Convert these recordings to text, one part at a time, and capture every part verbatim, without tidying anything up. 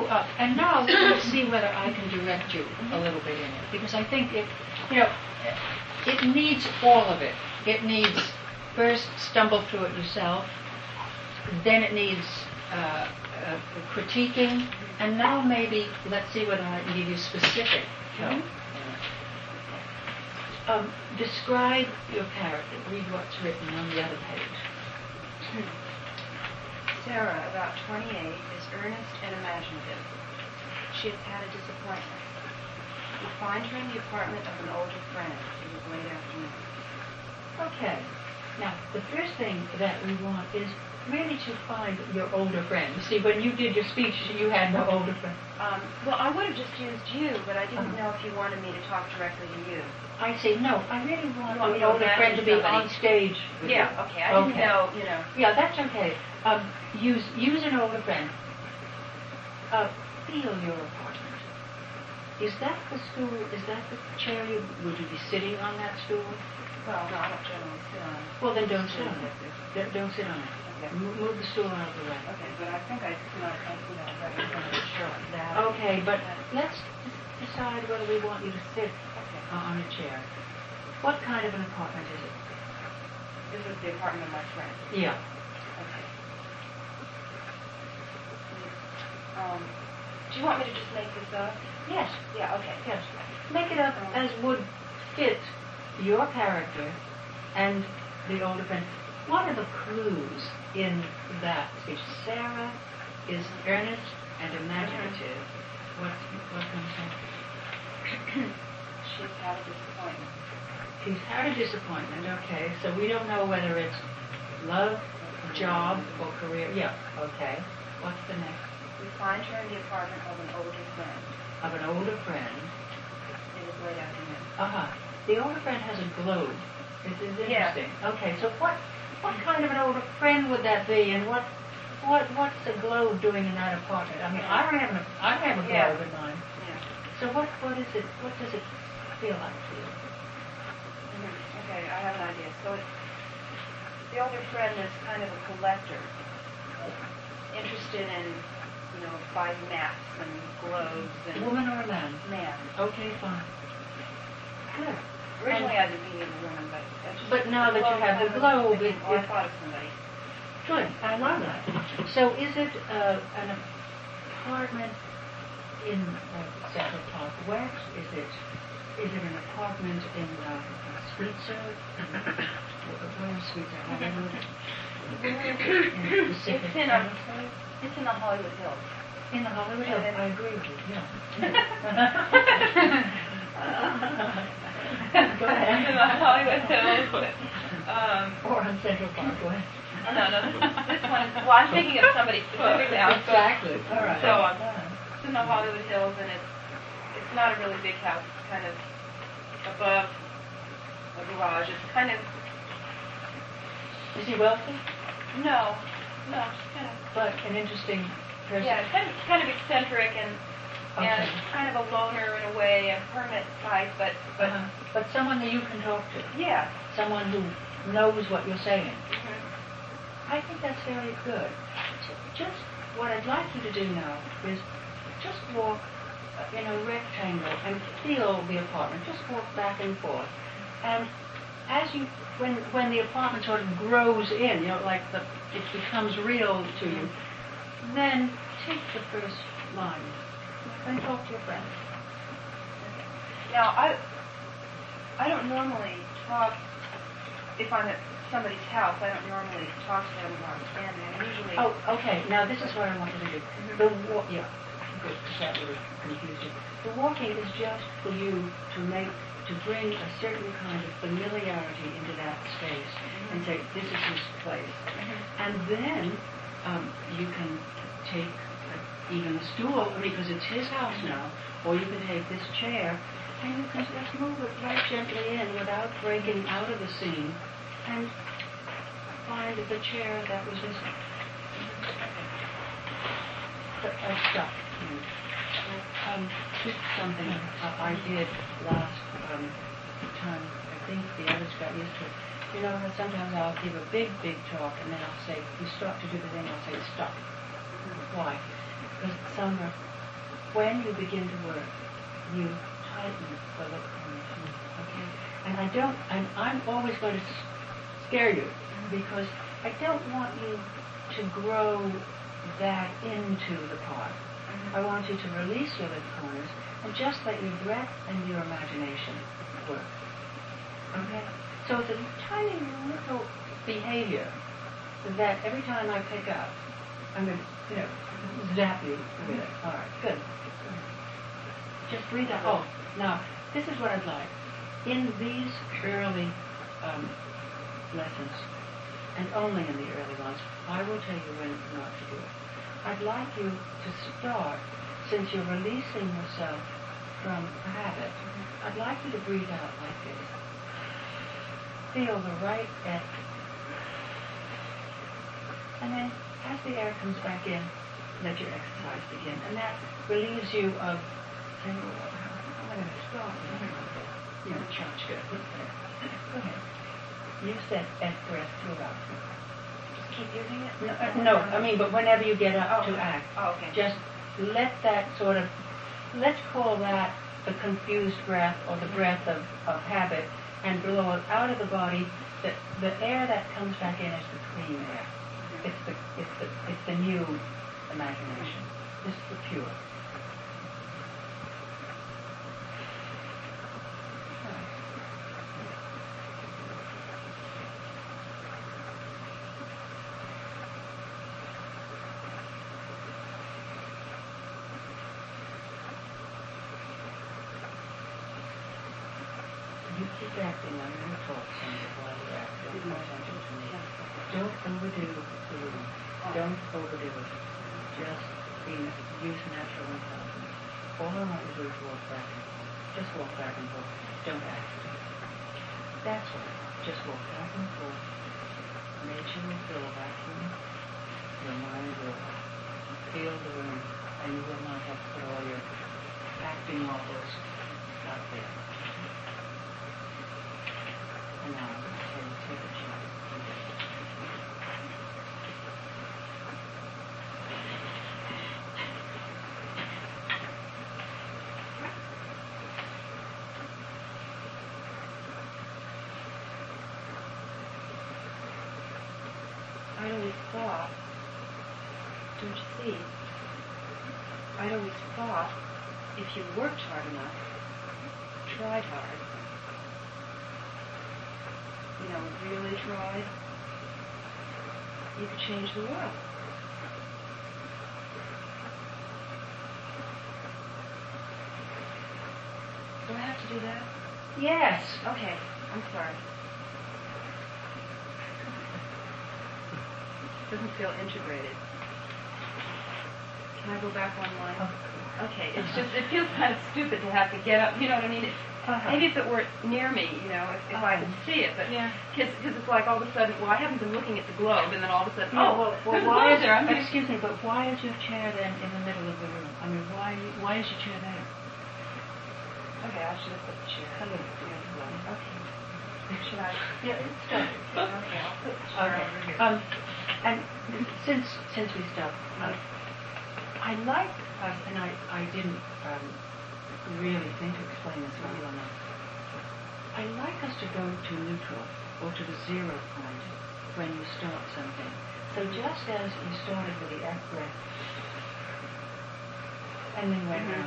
So, uh, and now let's see whether I can direct you a little bit in it, because I think it, you know, it needs all of it. It needs first stumble through it yourself, then it needs uh, uh, critiquing, and now maybe let's see whether I can give you specific help. Um, describe your character. Read what's written on the other page. Sarah, about twenty-eight, is earnest and imaginative. She has had a disappointment. We find her in the apartment of an older friend. It is late afternoon. Okay. Now, the first thing that we want is really to find your older friend. See, when you did your speech, you had no older friend. Um, well, I would have just used you, but I didn't Uh-huh. know if you wanted me to talk directly to you. I say, no, I really want, You want me your to older imagine friend to be somebody. on stage with Yeah, you. okay. I didn't Okay. know, you know. Yeah, that's okay. Um, use use an older friend. Uh, feel your apartment. Is that the stool? Is that the chair? You, would you be sitting on that stool? Well, no, I don't generally sit on it. Well, then don't sit on it. Don't, don't sit on it. Okay. Mo- Move the stool out of the way. Okay, but I think I, you know, I you know, right in front of the chair like that. Okay, but let's decide whether we want you to sit Okay. uh, on a chair. What kind of an apartment is it? This is the apartment of my friend. Yeah. Okay. Um, do you want me to just make this up? Yes. Yeah, okay. Yes. Make it up as would fit your character and the older friend. What are the clues in that speech? Sarah is earnest and imaginative. What what comes next? She's had a disappointment. She's had a disappointment. Okay, so we don't know whether it's love, job, or career. Yeah. Okay. What's the next? We find her in the apartment of an older friend. Of an older friend. It is late afternoon. Uh huh. The older friend has a globe. This is Yeah. interesting. Okay, so what what kind of an older friend would that be, and what what what's the globe doing in that apartment? I mean, I don't have a I don't have a Yeah. globe in mine. Yeah. So what what is it? What does it feel like to you? Mm-hmm. Okay, I have an idea. So it's, the older friend is kind of a collector, interested in, you know, buying maps and globes and Woman or a man? man. Okay, fine. Good. Originally I didn't mean a woman, but I just, But now that you have the I was globe, thinking, it- oh, I it- thought of somebody. Good. I love that. So is it uh, an apartment in uh, Central Park West? Is it is it an apartment in uh, Sweetser? Where is Sweetser? Hollywood? In Pacific It's in a- Palisades? It's in the Hollywood Hills. In the Hollywood Hills. I agree with you. Yeah. Go ahead. In the Hollywood Hills. Um, Or on Central Park West. Oh, no, no, this, this one, well, I'm thinking of somebody specific now. So, Exactly. All right. So um, it's in the Hollywood Hills, and it's it's not a really big house. It's kind of above a garage. It's kind of, Is he wealthy? no, no, it's kind of, But an interesting person. yeah, it's kind of, kind of eccentric and, and Okay. kind of a loner in a way, a hermit type, but, but Uh-huh. But someone that you can talk to. yeah. Someone who knows what you're saying. Mhm. I think that's very good. Just what I'd like you to do now is just walk in a rectangle and feel the apartment. Just walk back and forth. And as you, when when the apartment sort of grows in, you know, like the, it becomes real to you, then take the first line and talk to your friend. Now, I I don't normally talk, if I'm at somebody's house, I don't normally talk to them while I'm standing. I usually... Oh, okay. Now this is what I want you to do. The walk, yeah, good, because that would have confused you. The walking is just for you to make, to bring a certain kind of familiarity into that space and say, this is his place. And then um, you can take uh, even a stool, because it's his house now, or you can take this chair and you can just move it right gently in without breaking out of the scene and find the chair that was missing. Uh, stop. Um, just something uh, I did last um, time. I think the others got used to it. You know, sometimes I'll give a big, big talk, and then I'll say, you start to do the thing, I'll say, stop. Why? Because Sandra, when you begin to work, you tighten the lip corners. Okay? And I don't, and I'm always going to scare you because I don't want you to grow that into the part. I want you to release your lip corners and just let your breath and your imagination work. Okay? So it's a tiny little behavior that every time I pick up, I'm going to, you know, zap you with it. All right, good. Just breathe out. Oh, now, this is what I'd like. In these early um, lessons, and only in the early ones, I will tell you when not to do it. I'd like you to start, since you're releasing yourself from a habit, I'd like you to breathe out like this. Feel the right air. And then, as the air comes back in, let your exercise begin. And that relieves you of saying, oh, I'm going to stop. You know, charge good. Go ahead. Use that F breath throughout. Just keep using it? No, uh, no, I mean, but whenever you get up oh. to act, oh, okay. just let that sort of, let's call that the confused breath or the breath of, of habit, and blow it out of the body. The, the air that comes back in is the clean air. It's the, it's the, it's the new imagination. This is the pure. You keep acting. I'm going to talk some of while you're acting. Pay attention to me. Don't overdo the room. Don't overdo it. Just be, use natural intelligence. All I want you to do is walk back and forth. Just walk back and forth. Don't act. That's all. Just walk back and forth. Nature will fill a vacuum. Your mind will feel the room, and you will not have to put all your acting models out there. And now I'm going to tell you, take a chance. I'd always thought, don't you see, I'd always thought if you worked hard enough, tried hard, you know, really tried, you could change the world. Do I have to do that? Yes. Okay, I'm sorry. Doesn't feel integrated. Can I go back one line? Oh. Okay, it's just, it feels kind of stupid to have to get up, you know what I mean? It, Uh-huh. Maybe if it were near me, you know, if, if I could see it, but Yeah. because it's like all of a sudden, well, I haven't been looking at the globe, and then all of a sudden, Yeah, oh, well, well, there's a why globe is there. I'm gonna- excuse me, but why is your chair then in the middle of the room? I mean, why why is your chair there? Okay, I should have put the chair. Hello. Okay. Should I? Yeah, it's done. Okay, I'll put the chair Okay. over here. Um, and since since we stopped, uh, I like us, and I I didn't um, really think to explain this well enough. I like us to go to neutral or to the zero point when you start something. So just as you started with the F breath and then went Mhm. out,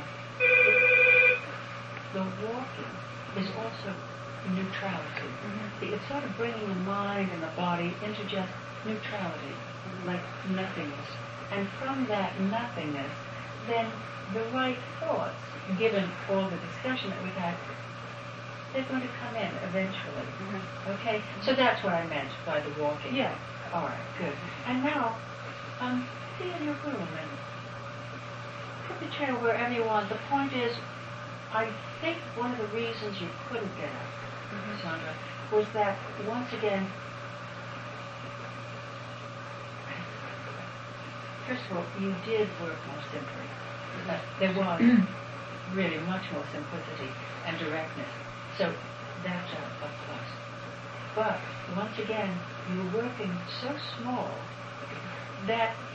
the walking is also neutrality. Mhm. It's sort of bringing the mind and the body into just neutrality, like nothingness. And from that nothingness, then the right thoughts, given all the discussion that we've had, they're going to come in eventually. Mhm. Okay? So that's what I meant by the walking. Yeah. All right, good. And now, um, be in your room and put the chair wherever you want. The point is, I think one of the reasons you couldn't get up, Mhm. Sandra, was that, once again, first of all, you did work more simply. Uh, there was really much more simplicity and directness. So that's a, a plus. But once again, you were working so small that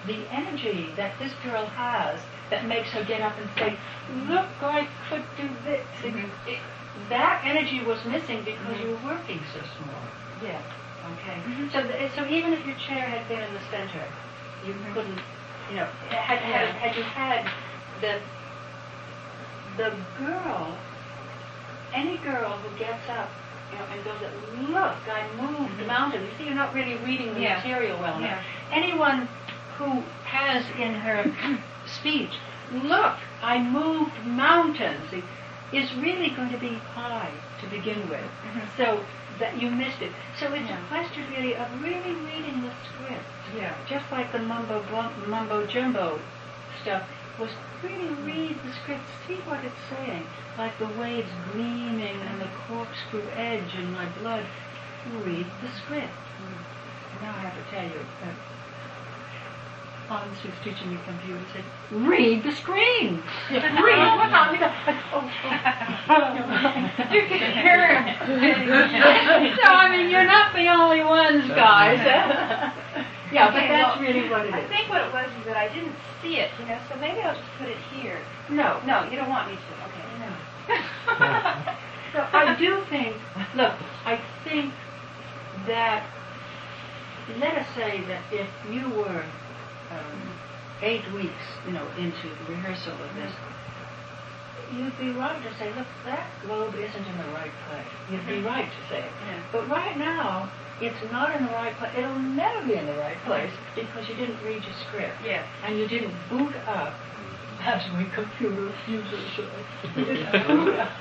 the energy that this girl has that makes her get up and say, look, I could do this. Mhm. It, that energy was missing because you were working so small. Yeah. Okay. Mhm. So, th- so even if your chair had been in the center, you Mhm. couldn't, you know, had, had, Yeah. had you had the the girl, any girl who gets up, you know, and goes, look, I moved the mountain. You see, you're not really reading the Yeah. material well enough. Yeah. Anyone who has in her speech, look, I moved mountains, is really going to be high to begin with. Mhm. So that you missed it. So it's Yeah. a question really of really reading the script. Yeah. Just like the mumbo mumbo jumbo stuff was really read the script, see what it's saying, like the waves gleaming and the corkscrew edge in my blood. Read the script. Now I have to tell you that Hans, who's teaching me computer, said, read the screen. Read what's on the oh, oh. You can hear him. So, I mean, you're not the only ones, guys. Yeah, but Okay, that's well, really what it I is. think what it was is that I didn't see it, you know, so maybe I'll just put it here. No, No, you don't want me to. Okay. no. So I do think, look, I think that, let us say that if you were um, eight weeks, you know, into the rehearsal of this, you'd be right to say, look, that globe isn't in the right place. You'd be right to say it. Yeah. But right now, it's not in the right place. It'll never be in the right place because you didn't read your script. Yeah. And you didn't boot up, as my computer usually says. You didn't boot up.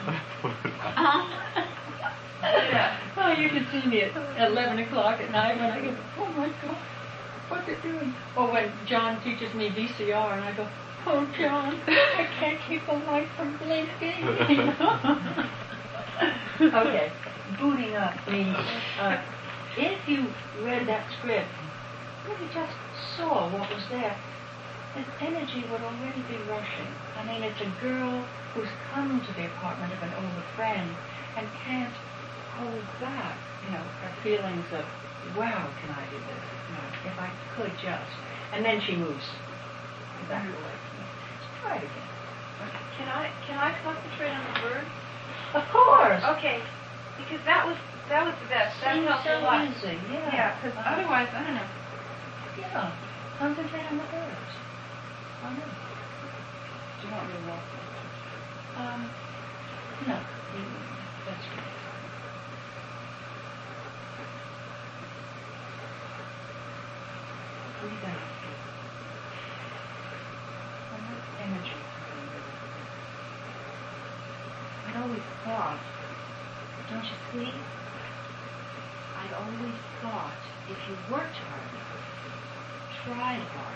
Yeah. Oh, you can see me at eleven o'clock at night when I go, oh my God, what's it doing? Or when John teaches me V C R and I go, oh John, I can't keep the light from blinking. Okay, booting up means uh, if you read that script, if you just saw what was there, the energy would already be rushing. I mean, it's a girl who's come to the apartment of an older friend and can't hold back, you know, her feelings of, wow, can I do this? You know, if I could just. And then she moves back away from me. Let's try it again. Can I can I concentrate on the word? Of course. Okay. Because that was that was the best. That Seems helped so a lot. easy, yeah. Yeah, because Uh, otherwise, I don't know. Yeah. Concentrate on the words. I know. Do you want me to walk? Um, no. Mm, That's right. Breathe out. And let energy come in. I'd always thought, don't you see? I'd always thought if you worked hard, tried hard,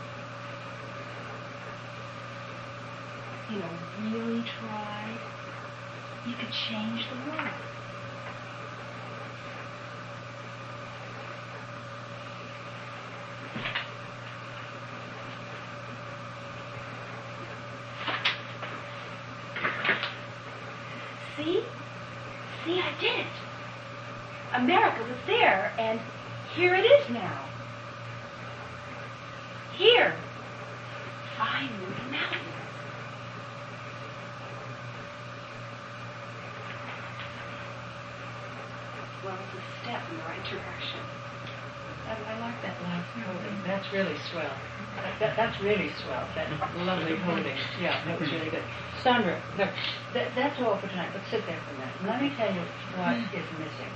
you know, really tried, you could change the world. See? See, I did it. America was there, and here it is now. Here. I moved the mountain. Well, it's a step in the right direction. I, I like that last holding. That's really swell. That, that, that's really swell. That lovely holding. Yeah, that was really good. Sandra, look, that, that's all for tonight. Let's sit there for a minute. Let me tell you what is missing.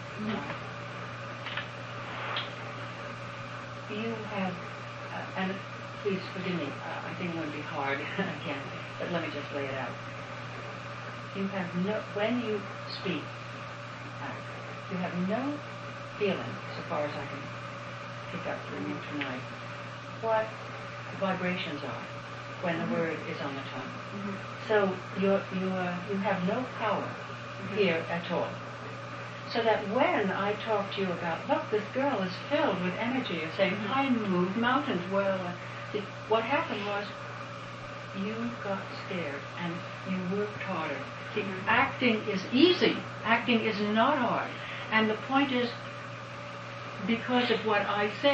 You have, uh, and please forgive me, uh, I think I'm going to be hard again, but let me just lay it out. You have no, when you speak, uh, you have no feeling, so far as I can pick up from you tonight, what vibrations are when the word is on the tongue. Mm-hmm. So you're, you're, you have no power Mm-hmm. here at all. So that when I talk to you about, look, this girl is filled with energy, of saying, Mm-hmm. I moved mountains. Well, uh, see, what happened was you got scared and you worked harder. See, Mm-hmm. acting is easy. Acting is not hard. And the point is, because of what I said,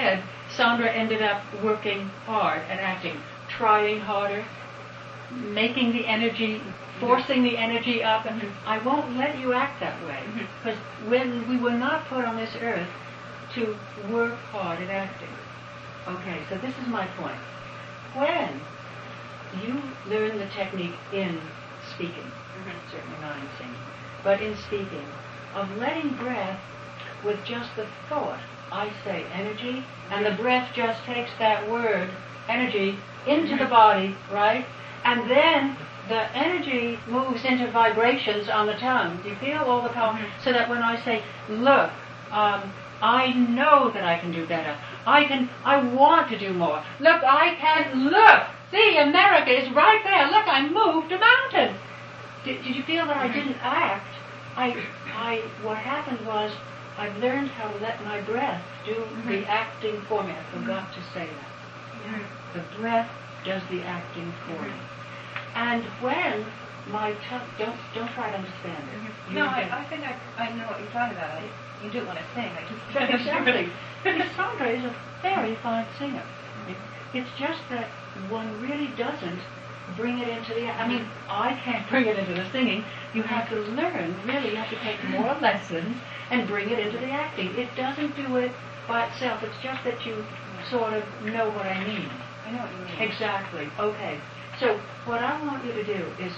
Sandra ended up working hard and acting, trying harder, making the energy, forcing the energy up, and I won't let you act that way. Because when we were not put on this earth to work hard at acting. Okay, so this is my point. When you learn the technique in speaking, mm-hmm. certainly not in singing, but in speaking, of letting breath with just the thought, I say energy, and the breath just takes that word, energy, into the body, right? And then the energy moves into vibrations on the tongue. Do you feel all the power? Mm-hmm. So that when I say, look, um, I know that I can do better. I can, I want to do more. Look, I can, look, see, America is right there. Look, I moved a mountain. Did, did you feel that I didn't act? I, I, what happened was, I've learned how to let my breath do mm-hmm. the acting for me. I forgot to say that. Mm-hmm. The breath does the acting for me. And when my tongue, don't don't try to understand it. Mm-hmm. No, I, I think I, I know what you're talking about. I, you do want to sing. I just exactly. Sandra is a very fine singer. It, it's just that one really doesn't bring it into the. I mean, I can't bring it into the singing. You have to learn. Really, you have to take more lessons and bring it into the acting. It doesn't do it by itself. It's just that you sort of know what I mean. I know what you mean. Exactly. Okay. So what I want you to do is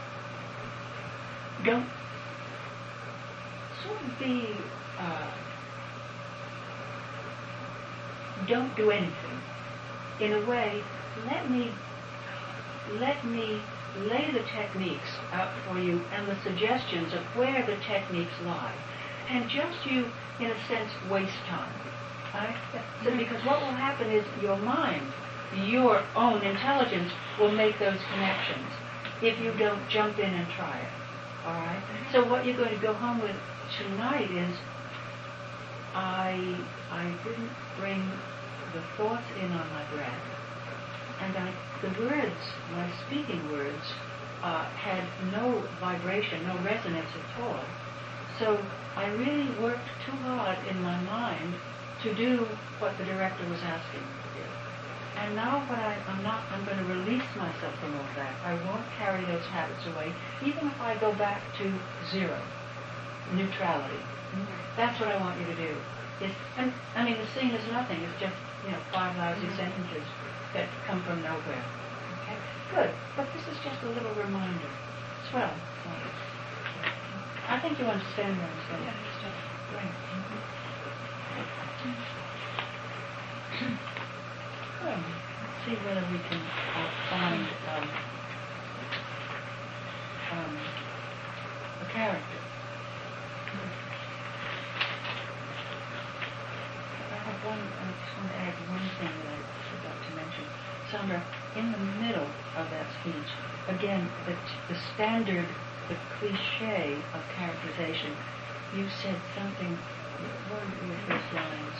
don't sort of be, uh, don't do anything. In a way, let me, let me lay the techniques out for you and the suggestions of where the techniques lie. And just you, in a sense, waste time. Right? So because what will happen is your mind, your own intelligence will make those connections if you don't jump in and try it. All right? So what you're going to go home with tonight is I I didn't bring the thoughts in on my breath, and I, the words, my speaking words, uh, had no vibration, no resonance at all. So I really worked too hard in my mind to do what the director was asking me to do. And now what I, I'm not, I'm going to release myself from all that. I won't carry those habits away, even if I go back to zero, neutrality. Mm-hmm. That's what I want you to do. Is, and, I mean, the scene is nothing. It's just, you know, five lousy mm-hmm. sentences that come from nowhere. Okay? Good. But this is just a little reminder. Swell. I think you understand what I'm saying. Yeah, I understand. Right. Mm-hmm. Well, let's see whether we can uh, find um, um, a character. I have one, I just want to add one thing that I forgot to mention. Sandra, in the middle of that speech, again, the, the standard, the cliche of characterization, you said something, what were your first lines?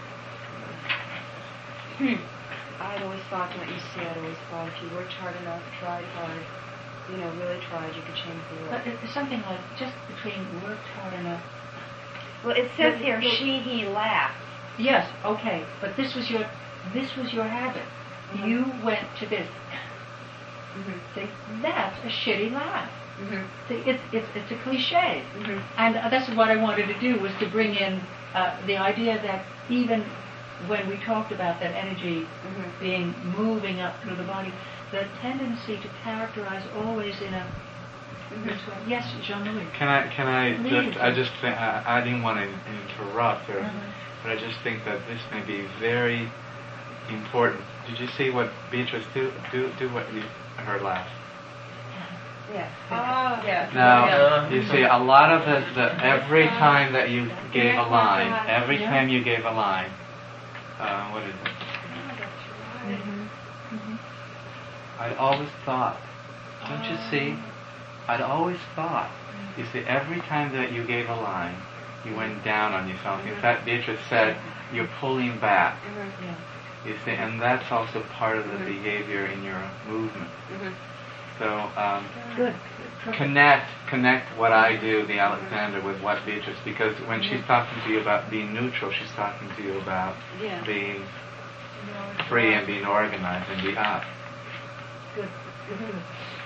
Hmm. I'd always thought what you said, I'd always thought if you worked hard enough, tried hard, you know, really tried, you could change the world. But it's something like just between worked hard enough. Well, it says here, she, he laughed. Yes, okay, but this was your, this was your habit. Mm-hmm. You went to this. Mm-hmm. See, that's a shitty laugh. Mm-hmm. See, it's, it's, it's a cliche. Mm-hmm. And uh, that's what I wanted to do, was to bring in uh, the idea that even when we talked about that energy mm-hmm. being moving up through the body, the tendency to characterize always in a mm-hmm. this way. Yes, Jean-Louis. Can I? Can I Please. just? I just. Think, I, I didn't want to interrupt, or, mm-hmm. but I just think that this may be very important. Did you see what Beatrice do? Do do what you heard last? Yeah. Oh, yeah. Now, yeah. you see, a lot of the, the every time that you gave a line, every yeah. time you gave a line, uh, what is it? Mm-hmm. Mm-hmm. I'd always thought, don't you see? I'd always thought. You see, every time that you gave a line, you went down on yourself. In fact, Beatrice said, you're pulling back. Mm-hmm. You see, and that's also part of the mm-hmm. behavior in your movement. Mm-hmm. So, um, Good. connect, connect what I do, the Alexander, with what Beatrice, because when she's talking to you about being neutral, she's talking to you about yeah. being free and being organized and be up. Good. Mm-hmm.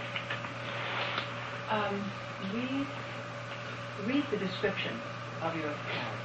Um, read, read the description of your character.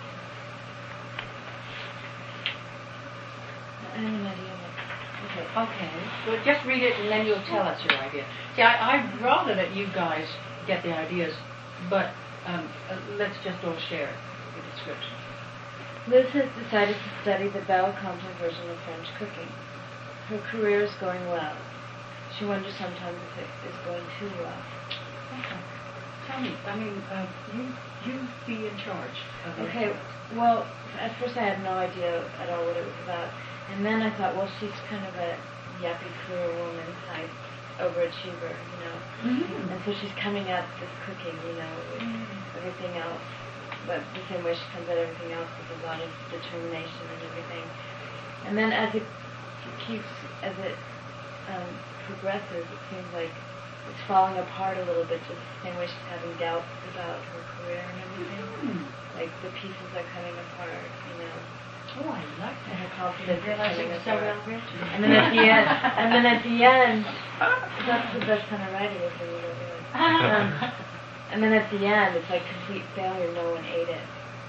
I have an idea. Okay. Okay. Well, just read it and then you'll tell us your idea. See, I, I'd rather that you guys get the ideas, but um, uh, let's just all share the description. Liz has decided to study the Belle Conte version of French cooking. Her career is going well. She wonders sometimes if it is going too well. Okay. Tell me, I mean, uh, you you be in charge of the Okay, well, at first I had no idea at all what it was about. And then I thought, well, she's kind of a yuppie career woman type overachiever, you know. Mm-hmm. And so she's coming at this cooking, you know, with Mm-hmm. everything else. But the same way she comes at everything else with a lot of determination and everything. And then as it keeps, as it um, progresses, it seems like it's falling apart a little bit, just the same way she's having doubts about her career and everything. Mm-hmm. Like the pieces are coming apart, you know. Oh, I like And that. her confidence is Realize coming it was so apart. well written. And then at the end, and then at the end, that's the best kind of writing is when you don't do it. Um, and then at the end, it's like complete failure. No one ate it.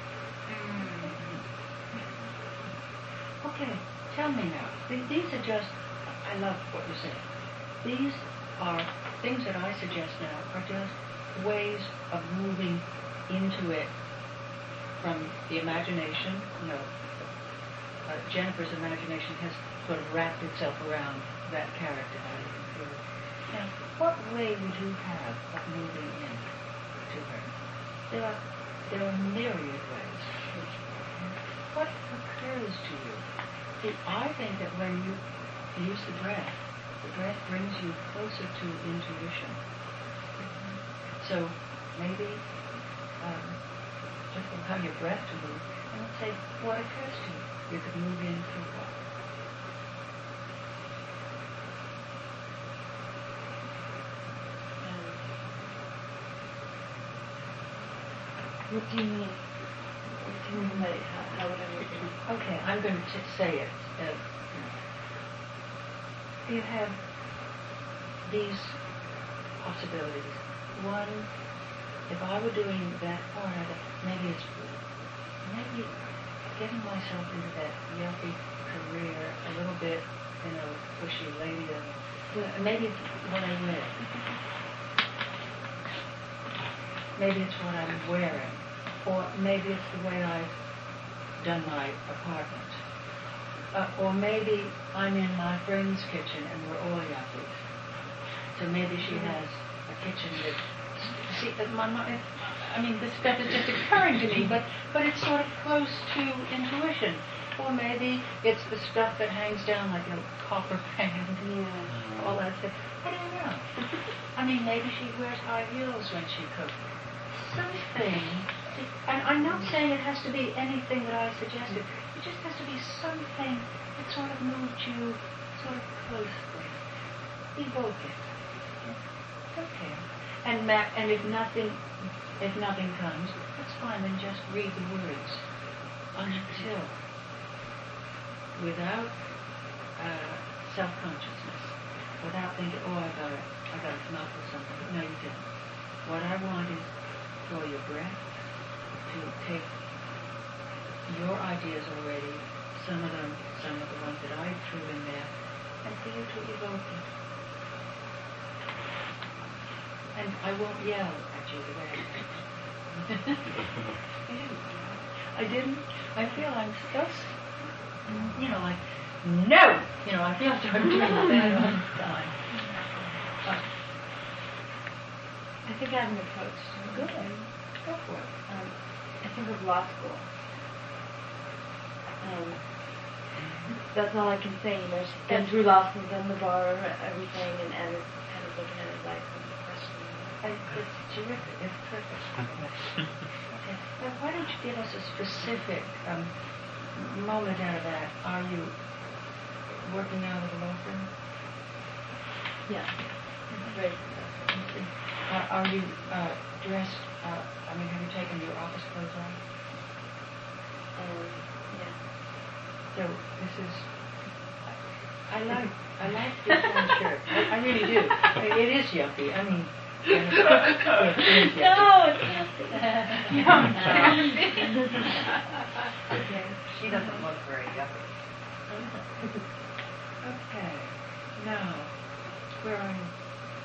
Okay, tell me now. Th- These are just, I love what you say. These are things that I suggest now are just ways of moving into it from the imagination. You know, uh, Jennifer's imagination has sort of wrapped itself around that character. Now, what way would you have of moving in to her? There are, there are myriad ways. What occurs to you? See, I think that when you use the breath, the breath brings you closer to intuition. So maybe um, just allow your breath to move and let's say what occurs to you. You could move in through what? What do you mean? What do you mean by how, how would I move in? Okay, I'm going to say it. Uh, you have these possibilities. One, if I were doing that part, maybe it's maybe getting myself into that yuppie career a little bit, you know, pushy lady. Uh, maybe it's what I wear. Maybe it's what I'm wearing. Or maybe it's the way I've done my apartment. Uh, or maybe I'm in my friend's kitchen and we're all yuppies. So maybe she has a kitchen that... See, that my mind... I mean, this stuff is just occurring to me, but, but it's sort of close to intuition. Or maybe it's the stuff that hangs down like a copper pan. Yeah. All that stuff. I don't know. I mean, maybe she wears high heels when she cooks. Something, and I'm not saying it has to be anything that I suggested. It just has to be something that sort of moved you sort of closely. Evoke it. Okay. And ma- and if nothing, if nothing comes, that's fine. Then just read the words until, without uh, self-consciousness, without thinking, oh, I gotta, I gotta come up with something. No, you don't. What I want is for your breath to take your ideas already, some of them, some of the ones that I threw in there, and for you to evoke it. And I won't yell at you the way I didn't. I didn't. I feel I'm so, you know, like, no! You know, I feel like I'm doing that all the time. But, I think I have an approach. good. Go for it. Um, I think of law school. Um, that's all I can say. You know, she's been through law school, done the bar, everything, and, and is kind of looking at her life and questioning it. And it's terrific. It's perfect. Okay. Now, why don't you give us a specific um, moment out of that? Are you working out of the law firm? Yeah. Very successful. Uh, are you uh, dressed? Uh, I mean, have you taken your office clothes off? Um, yeah. So this is I like, I like this one shirt. I, I really do. It is yuppie. I mean, it is yuppie. No, it's not. Okay. She doesn't look very yuppie. Okay. Now, where are you?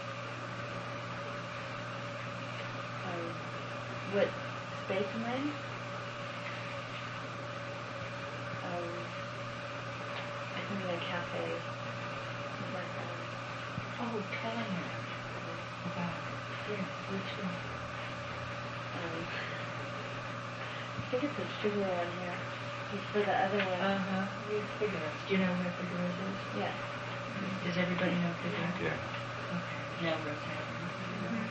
Um, what, Space and Lane? Um, I think in a cafe. Something like that. Oh, telling her about, yeah, which one? Um, I think it's a Figaro on here. It's for the other one. Uh-huh. Read Figueroa. Do you know where Figueroa is? Yeah. Does everybody know Figueroa? Yeah. Okay. Now we're saying.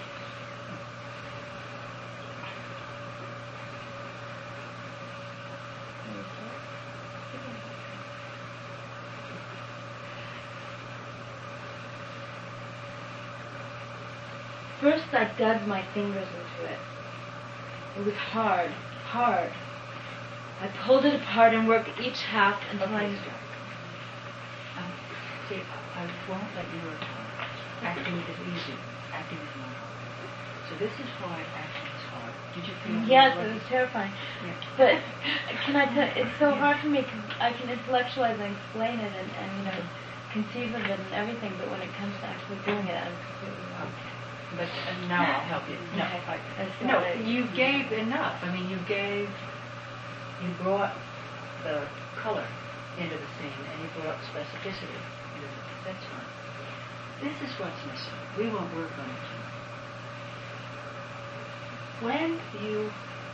First, I dug my fingers into it. It was hard, hard. I pulled it apart and worked each half until I... Okay, stop. Um, see, I won't let you work hard. Acting is easy. Acting is not hard. So this is why acting is hard. Did you feel Yes, what- it was terrifying. Yeah. But can I tell? It's so hard for me because I can intellectualize and explain it and, and you know conceive of it and everything. But when it comes to actually doing it, I'm completely lost. Okay. But uh, now I'll help you. No, Okay. I, That's no, what I- you gave enough. I mean, you gave, you brought the color into the scene and you brought specificity into the scene. That's fine. This is what's missing. We won't work on it tonight. When you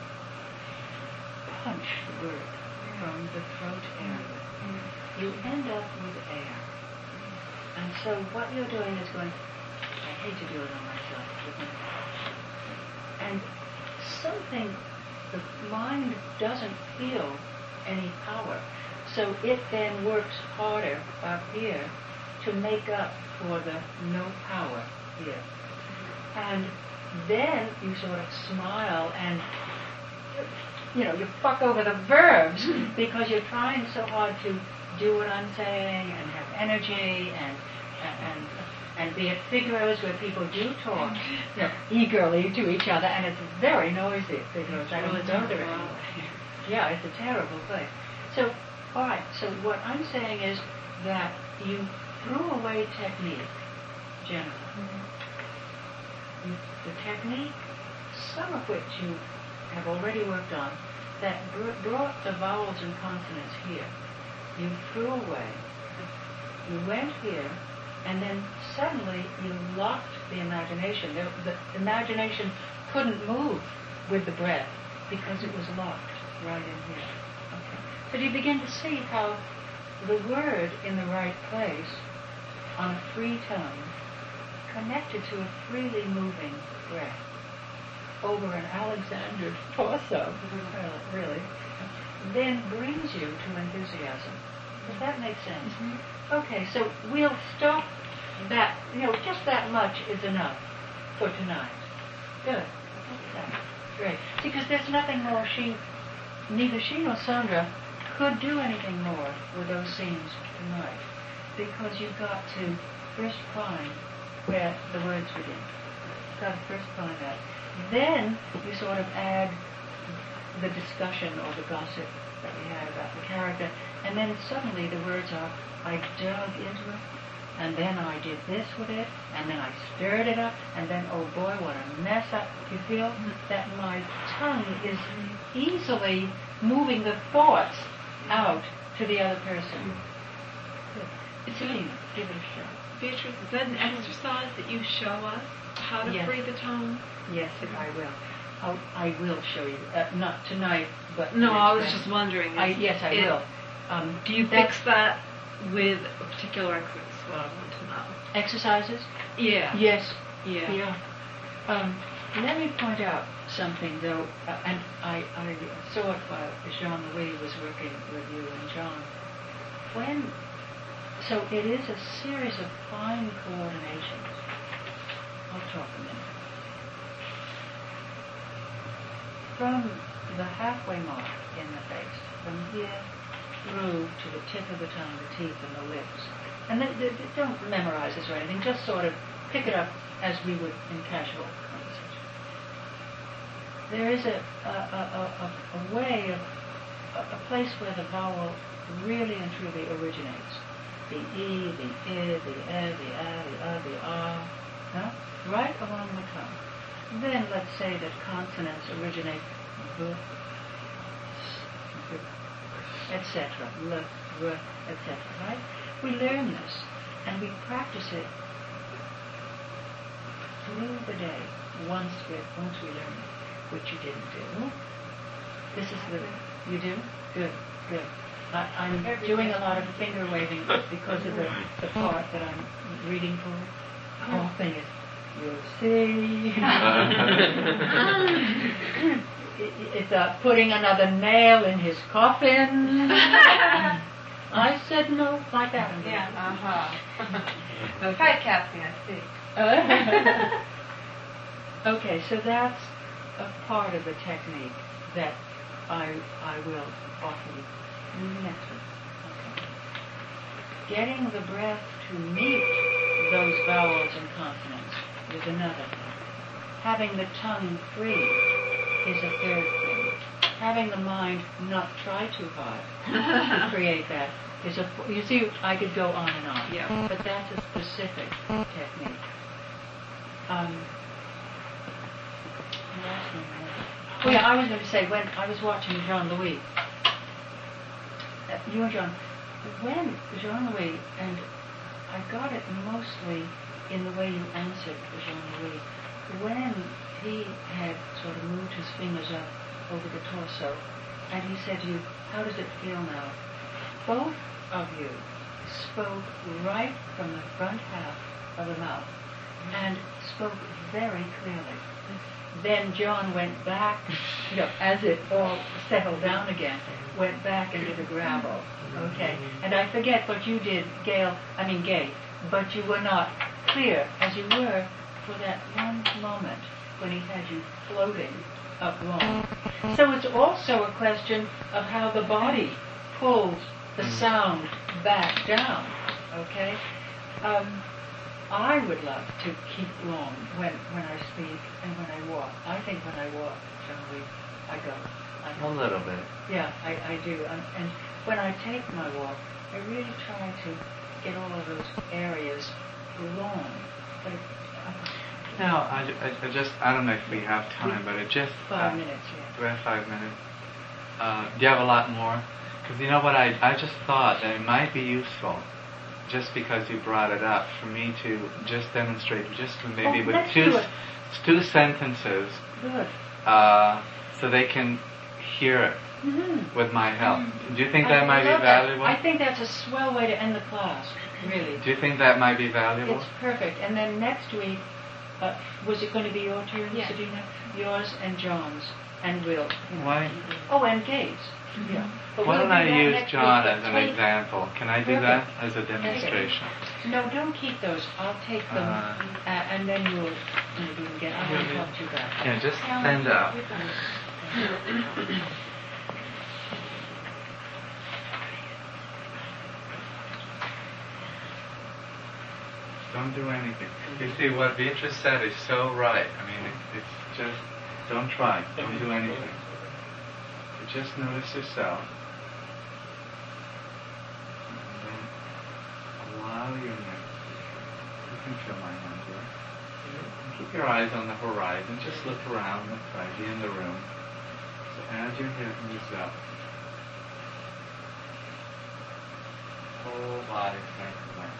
punch the word from the throat area, you end up with air. And so what you're doing is going, I hate to do it on myself, but and something, the mind doesn't feel any power. So it then works harder up here to make up for the no power here. And then you sort of smile and, you know, you fuck over the verbs because you're trying so hard to do what I'm saying and have energy and and and be at Figaro's where people do talk, you know, eagerly to each other, and it's very noisy at Figaro's. I don't go there anymore. Yeah, it's a terrible place. So, all right. So what I'm saying is that you threw away technique, generally. You, the technique, some of which you have already worked on, that br- brought the vowels and consonants here. You threw away. You went here, and then suddenly you locked the imagination. The, the imagination couldn't move with the breath because it was locked right in here. Okay. But you begin to see how the word in the right place on a free tongue connected to a freely moving breath over an Alexander torso, really, then brings you to enthusiasm. Does that make sense? Mm-hmm. Okay, so we'll stop that, you know, just that much is enough for tonight. Good. Okay. Great. Because there's nothing more she, neither she nor Sandra could do anything more with those scenes tonight. Because you've got to first find where the words begin. You've got to first find that. Then you sort of add the discussion or the gossip that we had about the character, and then suddenly the words are, I dug into it, and then I did this with it, and then I stirred it up, and then, oh boy, what a mess up. You feel that my tongue is easily moving the thoughts out to the other person. It's Lena. Give it a shot. Beatrice, is that an exercise that you show us? How to Yes. free the tongue? Yes, I will. I'll, I will show you. Uh, not tonight, but No, I was next just time. wondering. I, if yes, I it- will. Um, Do you that- fix that with a particular exercise? What I want to know. exercises? Yeah. Yes. Yeah. Yeah. Um, let me point out something, though, uh, and I, I saw it while Jean-Louis was working with you and John. When, so it is a series of fine coordinations. I'll talk a minute. From the halfway mark in the face, from here through to the tip of the tongue, the teeth, and the lips. And they, they, they don't memorize this or anything, just sort of pick it up as we would in casual conversation. There is a, a, a, a, a way of, a, a place where the vowel really and truly originates. The E, the I, the E, the A, the A, the R, no? Right along the tongue. Then let's say that consonants originate B, et cetera, L, R, et cetera, right? We learn this, and we practice it through the day, once we, once we learn it, which you didn't do. This is the, you do? Good, good. I, I'm doing a lot of finger waving because of the, the part that I'm reading for. The whole thing is, you'll see. it, it's uh, putting another nail in his coffin. I said no, like that. Yeah, uh-huh. The typecasting, I see. Okay, so that's a part of the technique that I I will offer you next week. Okay. Getting the breath to meet those vowels and consonants is another thing. Having the tongue free is a third thing. Having the mind not try too hard to create that is a... You see, I could go on and on. Yeah. But that's a specific technique. Um, oh yeah, I was going to say, when I was watching Jean-Louis, uh, you and Jean, when Jean-Louis, and I got it mostly in the way you answered Jean-Louis, when he had sort of moved his fingers up over the torso, and he said to you, how does it feel now? Both of you spoke right from the front half of the mouth, and spoke very clearly. Then John went back, you know, as it all settled down again, went back into the gravel, okay? And I forget what you did, Gail, I mean Gay, but you were not clear as you were for that one moment when he had you floating up long. So it's also a question of how the body pulls the sound back down, okay? Um, I would love to keep long when, when I speak and when I walk. I think when I walk, generally, I go. I go. A little bit. Yeah, I, I do. And, and when I take my walk, I really try to get all of those areas long. But uh, Now, I, I, I just, I don't know if we have time, but it just... five uh, minutes, yeah. We have five minutes. Uh, do you have a lot more? Because you know what, I, I just thought that it might be useful, just because you brought it up, for me to just demonstrate, just maybe Oh, with let's two do it. two sentences, Good. uh, so they can hear it Mm-hmm. with my help. Do you think I that might be love that. valuable? I think that's a swell way to end the class, really. Do you think that might be valuable? It's perfect. And then next week, uh, was it going to be your turn, Yeah. Sabina? Yours and John's and Will. You know. Why? Oh, and Gabe's. Yeah. But Why we'll don't do I that use next John week, as but an take- example? Can I do Perfect. that as a demonstration? No, don't keep those. I'll take them, Uh, uh, and then you'll maybe you'll get. I will Yeah, talk to you back. Yeah, just stand up. Don't do anything. You see, what Beatrice said is so right. I mean, it, it's just, don't try. Don't do anything. You just notice yourself. And then allow your neck. You can feel my hand here. And keep your eyes on the horizon. Just look around. Look right. Be in the room. So as your head moves up, whole body starts to relax.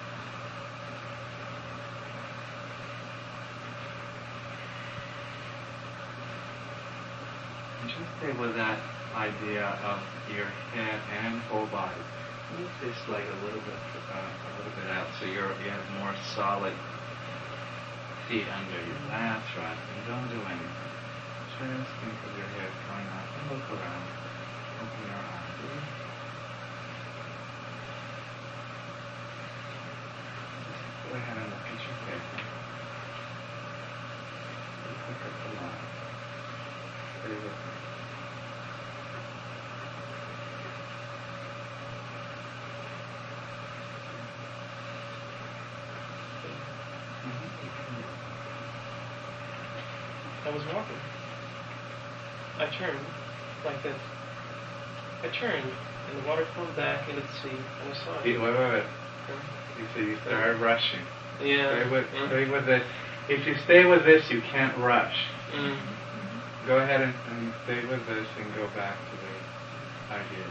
And just stay with that idea of your head and whole body. Move this leg a little bit, uh, a little bit out, so you're you have more solid feet under you. That's right. And don't do anything. Just think of your head going up and look around. Open your eyes. Just go ahead and look at your face. Look at the line. Stay with me. was walking. I turned like this. I turned, and the water flowed back into the sea, and I saw it. Wait, wait, wait. Huh? You said you started rushing. Yeah. Stay with, yeah. stay with this. If you stay with this, you can't rush. Mm. Go ahead and, and stay with this and go back to the idea.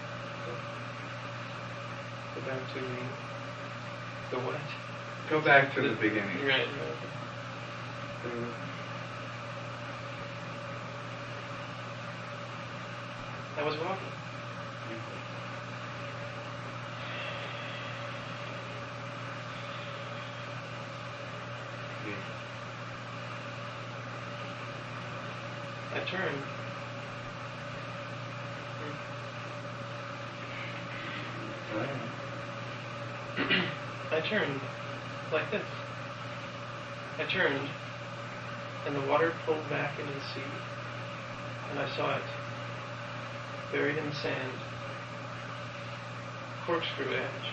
Go back to the, the what? Go back to the, the beginning. Right. right. So, I was walking. I turned. I turned like this. I turned, and the water pulled back into the sea, and I saw it, buried in the sand, corkscrew edge.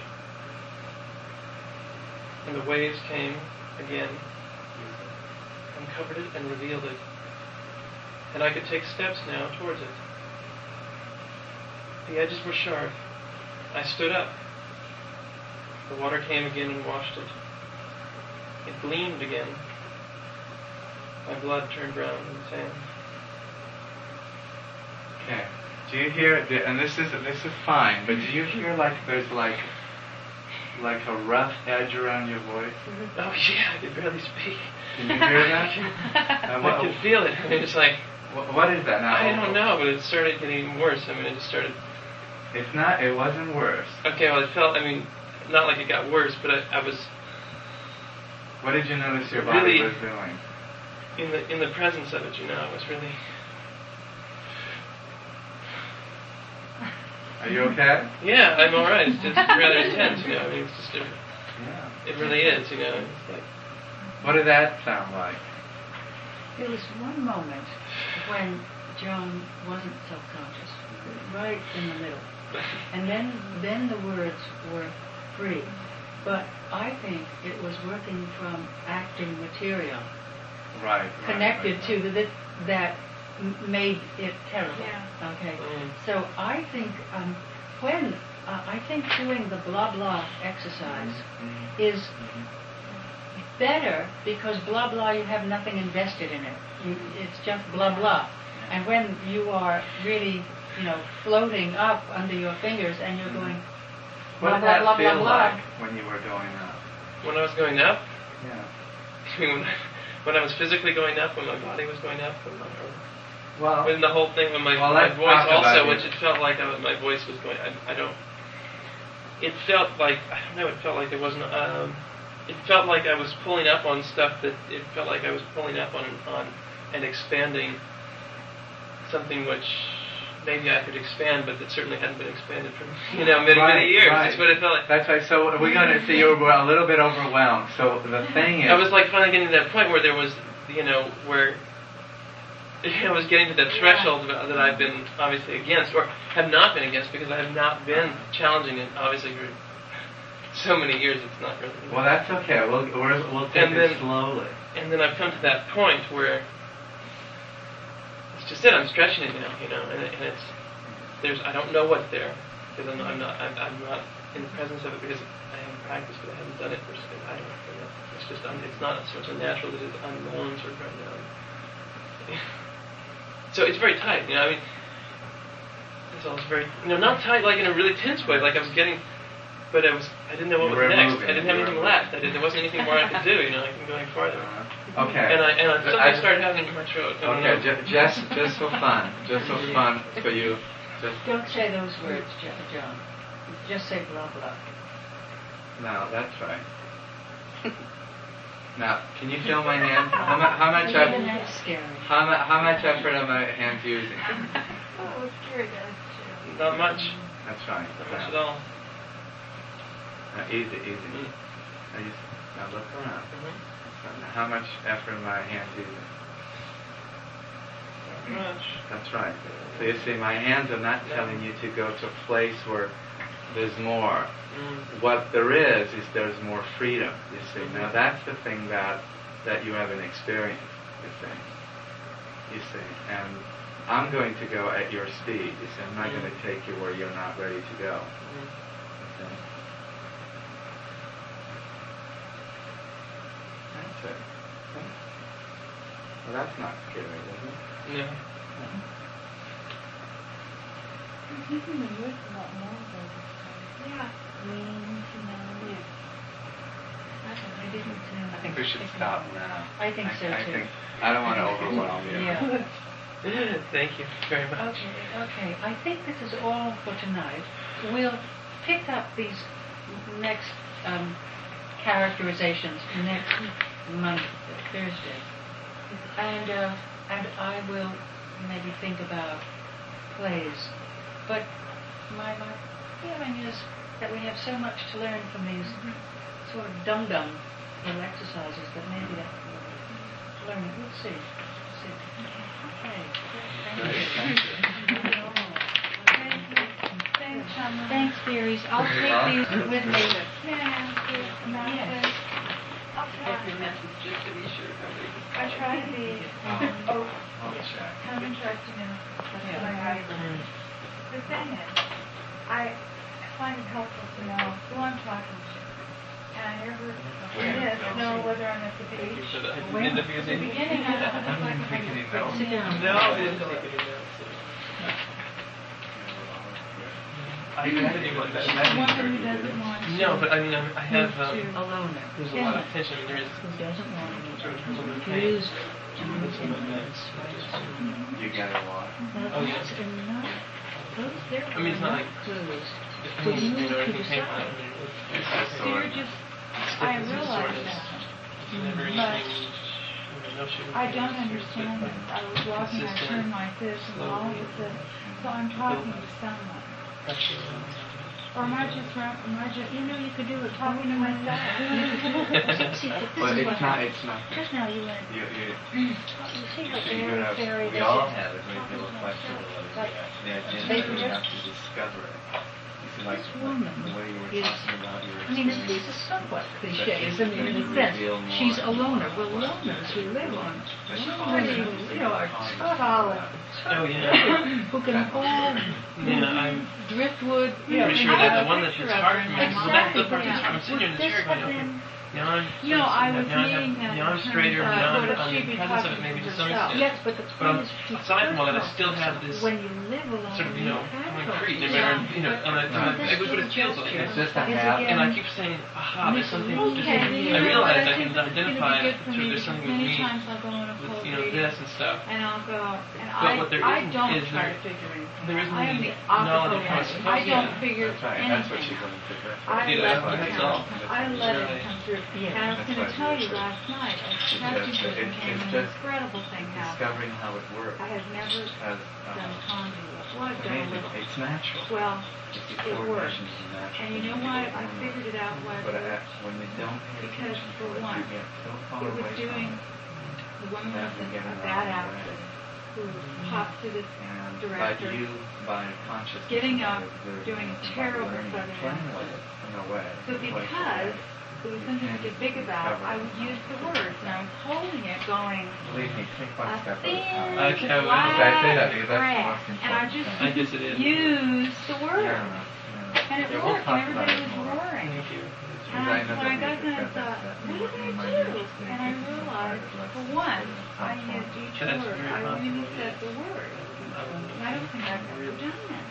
And the waves came again, and covered it and revealed it. And I could take steps now towards it. The edges were sharp. I stood up. The water came again and washed it. It gleamed again. My blood turned brown in the sand. okay. Do you hear? And this is this is fine. But do you hear like there's like like a rough edge around your voice? Oh yeah, I could barely speak. Can you hear that? uh, I could feel it. I mean, it's like what, what is that now? I don't know, but it started getting worse. I mean, it just started. It's not. It wasn't worse. Okay, well, it felt. I mean, not like it got worse, but I, I was. What did you notice your body really, was doing? In the in the presence of it, you know, I was really. Are you okay? Yeah, I'm all right. It's just rather intense, you know. I mean, it's just. A, Yeah. it really is, you know. It's like. What did that sound like? There was one moment when John wasn't self-conscious, right in the middle. And then, then the words were free. But I think it was working from acting material, Right. right connected right, to the, that m- made it terrible. Yeah. Okay. Mm. So I think um, when uh, I think doing the blah blah exercise Mhm. is Mhm. better because blah blah you have nothing invested in it. You, it's just blah blah. And when you are really, you know, floating up under your fingers and you're going What blah did blah that blah feel blah blah. like when you were going up? When I was going up, Yeah. I mean, when, I, when I was physically going up, when my body was going up, when, my, or Well. when the whole thing, when my, Well, my let's voice talk about also, it. which it felt like I was, my voice was going. I, I don't. It felt like I don't know. It felt like there wasn't. Um, it felt like I was pulling up on stuff that it felt like I was pulling up on on and expanding something which maybe I could expand, but that certainly hadn't been expanded for you know many Right, many years. right. That's what it felt like. That's right. So we're going to see you were a little bit overwhelmed. So the thing is, I was like finally getting to that point where there was, you know, where I was getting to that threshold that I've been obviously against, or have not been against, because I have not been challenging it, obviously, for so many years. It's not really. well, that's okay. We'll we're, we'll take And it then- slowly. And then I've come to that point where it's just it. I'm stretching it now, you know, and, it, and it's there's I don't know what's there because I'm not I'm not I'm, I'm not in the presence of it because I haven't practiced, but I haven't done it for I don't you know. It's just um, it's not so much a natural as it is unknown sort of right now. So it's very tight, you know. I mean, it's all very you know not tight like in a really tense way, like I was getting. But I was, I didn't know what You was were next. moving. I didn't have You anything were left. I didn't, there wasn't anything more I could do, you know, I can go any farther. Uh, okay. And I, and I, But something I- started happening in my throat. I don't Okay, know. ju- just just for fun, just for fun for you. Just Don't say those words, Jo- John. Just say blah blah. no, that's right. Now, can you feel my hands? How, mu- how much? Even I've, that's scary. how, mu- how much effort are my hands using? Oh, it's scary, guys. Not much. That's fine. Not much at Now, all. now, easy, easy. Mm. Now, you, now look around. Mhm. Now, how much effort are my hands using? Not much. That's right. So you see, my hands are not No. telling you to go to a place where there's more. Mm. What there is, is there's more freedom, you see. Mhm. Now that's the thing that that you haven't experienced, you see. You see, and I'm going to go at your speed. You see, I'm not Mm. going to take you where you're not ready to go. Mm. You see? That's it. Okay. Well, that's not scary, is it? No. He's using the words a lot more though this time. Yeah. Lean to know. I didn't know. I think we should stop now. I think so, I too. think I don't want to overwhelm you. Yeah. Thank you very much. Okay, okay. I think this is all for tonight. We'll pick up these next um, characterizations next Monday, Thursday, and uh, and I will maybe think about plays. But my my feeling is that we have so much to learn from these sort of dum-dum little exercises that maybe that we'll learn it. We'll see. We'll see. Okay. Great, thank you. Thanks, Summer. Thanks, dearies. I'll take these with me. May I ask you a message? I'll try. I try to be um, oh, I'll check. I'm interested in what I write. The thing is, I find it helpful to know who I'm talking to. And I never miss know whether I'm at the Thank you beach. for that. I When- didn't At the interview you. beginning, I don't look like Taking I'm it out. Sit down. No, I didn't take any notes. I didn't even like the that. one who doesn't want to. No, but I mean, I'm- I have, um, A loner. there's a lot of tension. I mean, there is Who doesn't want to sort of be sort of confused pain. and influenced by You get a lot. Now, Oh, those yes. are not, those, there I mean, it's are not not like- clues. If For you anything or to anything came decide. out, I mean, it's- It's it's- just So sort you're of- just, it's I different, it's realize sort of- that. it's never But anything, you know, no sugar I coatings, don't it's understand just it. I was walking, I consistent, turned like this and all of this. So I'm talking to someone. that's, uh, Or am I just, ra- am I just, you know, you could do it talking to myself. See, but this But is it's what not. happens. It's not. Just now you went, You, you, you see you what should Mary have, Ferry we does all it? have a great deal of flexibility. Like, The idea they is that you just- have to discover it. You see, like, This like woman the way you were is- talking about your I mean, this experience. this is somewhat cliche, That isn't it, you in can a sense? reveal more She's a and loner. more Well, what- loners who live on But you pretty, find- you know, are find- solid, Oh, yeah. who can hold Yeah, I'm driftwood, you know. pretty and sure I that have the a one that's picture of hard her for in me, my well, mind. that's the part yeah. that's, I'm sitting in the This chair going, was okay, in- now I'm, You know, I was now I'm, meaning that now I'm in straighter, terms of now I'm, what if I'm she'd in be presence of talking it maybe to to some herself. extent. Yes, but the But point I'm- is, be aside from all that, I careful. still have this When you live alone, sort of, you know, can concrete, no focus. matter, you know, But on a, No, on a, this everybody little feels like It's it. just a is habit. again- And I keep saying, aha, there's something, there's Okay, something, you I know, realize but I think can it's gonna be identify good for through me there's because something with many me, times I'll go on a with, cold you know, reading this and stuff. and I'll go, and But what I, there I isn't don't is try there- to figure anything there out. isn't I am any the knowledge of opposite. how way. it's supposed I to don't be. figure That's right, and that's what anything she's out. going to do. I You know, let that's what it it's come. all. I let Really. it come through. Yeah. And I was That's going to what tell you you said. last night, a It's baptism just- it- came it's and an just incredible thing happened. Discovering how it works I had never has done uh, conduit. Well, I've done a amazing. little. It's natural. Well, It's the it worked. coordination is natural. and you know what? I figured it out why it But uh, worked. when you don't pay Because attention for to it, one, you get so far It away was from doing, it. the woman that was you a get a around bad the actress who popped to this And director, by you, by consciousness, getting about up, it, the- doing a by terrible learning, southern playing accent. with it in a way. So It's like because that. it was something to get big about, I would use the words, and I was holding it going, Believe me, take one a step at a thin, time. I can't- flat I say that because that's the breath. most And I important just I guess it is. used the words. Yeah, yeah. And it Yeah, we'll worked, talk and about everybody it was more. roaring. Thank you. And Because I, I know when I that got we done, I discussed thought, that. what did You I might do? understand And I this in realized, private for lessons one, at I some point. used each That's word. very I really possible, said yes. the word. Um, And I don't think I've ever done that.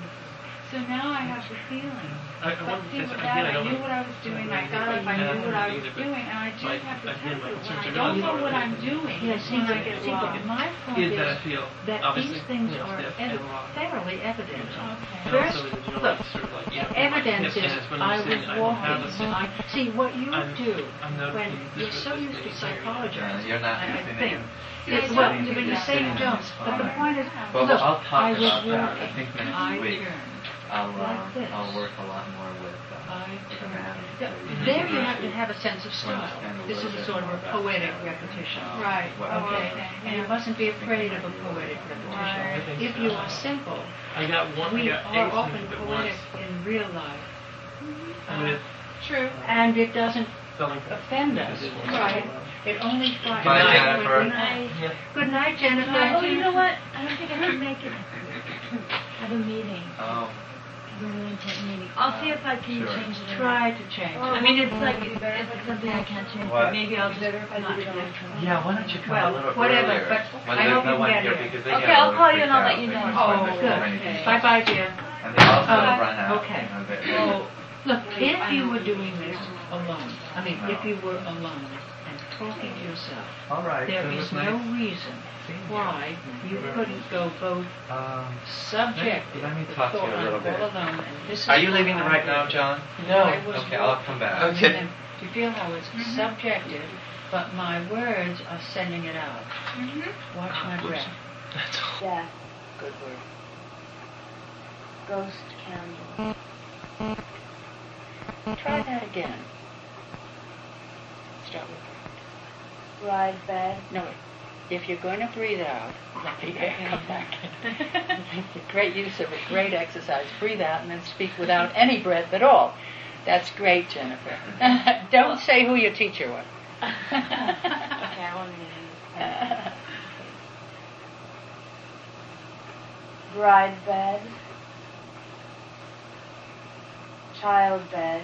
So now I have the feeling. I, I But wonder see, if with that's, that, again, I I don't knew what I was doing. I got up, I knew what I was doing, and I just My- have to again, tell my you, when concerns I are don't not know more what than- I'm doing, Yeah, see, when I but, get see, but lost. my point is is that I feel, that obviously, these things you know, are stiff ev- and raw. thoroughly evident. Okay. And First, also that, you know, look, like, sort of like, you know, evidence like, is yes, when I I'm was saying I don't have a walking. sense- I, see, what you I'm- do I'm not when being you're so this- used to this area. psychologizing, Yeah, you're not I, I using think. it. Yeah, You're well, sitting- when you you're say sitting don't, is but the fine. point is, Well, look, I'll talk I was about that. I walking. think next I week turned. I'll, uh, Like this. I'll work a lot more with uh, I with turned. anatomy. Yeah, So there you have to have a sense of to style. understand a This little is a bit sort of more a about poetic that. repetition. Uh, Right. what- Oh, Okay, okay. and you mustn't be afraid of a poetic repetition. Right. If you are simple, I got one, I we got are eight often things at poetic once. in real life. I mean, it- True. And it doesn't fulfilling offend us. Right. It only finds. Bye, Good Jennifer. night. Yeah. Good night, Jennifer. Oh, you know what? I don't think I can make it. I have a meeting. Oh, A really important meeting. I'll see if I can Sure. change it. Try to change. I mean, it's like, if it's something I can't change, What? but maybe I'll just not do it. yeah, why don't you come Well, a little whatever, earlier? but when I there's hope no you one get here here. because they Okay, get a I'll little call you and I'll freaked let out. you They know. can Oh, find there's so good. many people. Bye bye, dear. And they also Oh, run out. okay. You know, they- they- Well, look, if you were doing this alone, I mean, if you were alone and talking to yourself, all right. there so it is was no nice reason seeing you. why you couldn't go both Um, subjective, Let me the talk to you thought a little I'm bit. all alone, and this is Are you what leaving I right now, did. John? No. I was Okay, I'll come back. Okay. And you feel how it's subjective, but my words are sending it out. Watch my breath. That's all. Death. Good word. Ghost candle. Try that again. Start with Bride bed. no. If you're going to breathe out, let the air come back. Great use of it. Great exercise. Breathe out and then speak without any breath at all. That's great, Jennifer. Don't say who your teacher was. Okay, I won't name. Bride bed. Child bed.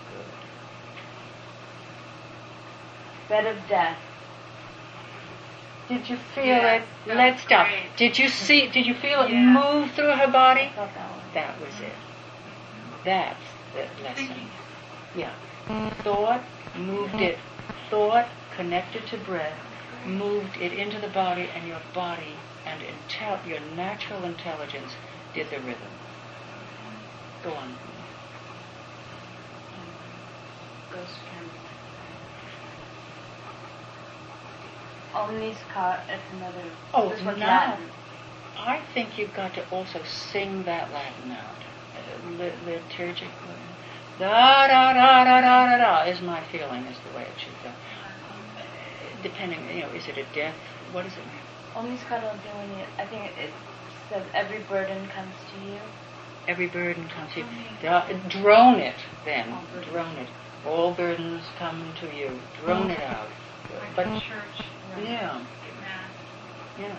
Bed of death. Did you feel Yes, it? that Let's was stop. great. Did you see? Did you feel it Yeah. move through her body? I thought that one. That was it. That's the lesson. Yeah. Thought moved it. Thought connected to breath moved it into the body, and your body and intel- your natural intelligence did the rhythm. Go on. Ghost candle. Omnis car. It's another. Oh, this one's now. Latin. I think you've got to also sing that Latin out. Uh, li- liturgic. Da da da da da da da is my feeling is the way it should go. Uh, Depending, you know, is it a death? What does it mean? Omnis caro doing it. I think it, it says every burden comes to you. Every burden comes to you. Da- drone it then. All burdens. Drone it. All burdens come to you. Drone it out. Like But in church. yeah, Get mass. yeah.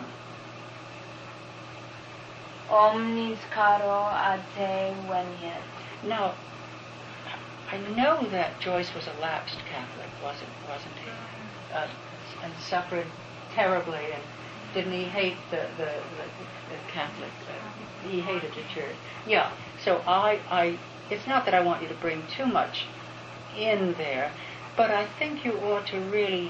Omnis caro ad te veniet. Now, I know that Joyce was a lapsed Catholic, wasn't wasn't he? Uh, and suffered terribly, and didn't he hate the the, the, the Catholic? Uh, he hated the church. Yeah. So I I it's not that I want you to bring too much in there, but I think you ought to really